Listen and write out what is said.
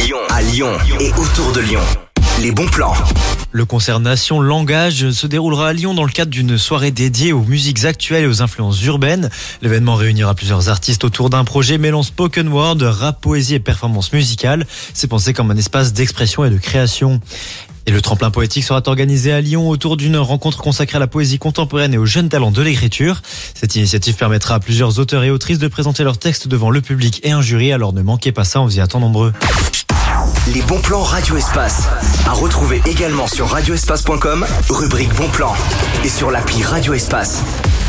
À Lyon et autour de Lyon. Les bons plans. Le concert Nation Langage se déroulera à Lyon dans le cadre d'une soirée dédiée aux musiques actuelles et aux influences urbaines. L'événement réunira plusieurs artistes autour d'un projet mêlant spoken word, rap, poésie et performance musicale. C'est pensé comme un espace d'expression et de création. Et le tremplin poétique sera organisé à Lyon autour d'une rencontre consacrée à la poésie contemporaine et aux jeunes talents de l'écriture. Cette initiative permettra à plusieurs auteurs et autrices de présenter leurs textes devant le public et un jury, alors ne manquez pas ça, on vous y attend nombreux. Les bons plans Radio Espace. À retrouver également sur radioespace.com, rubrique bons plans. Et sur l'appli Radio Espace.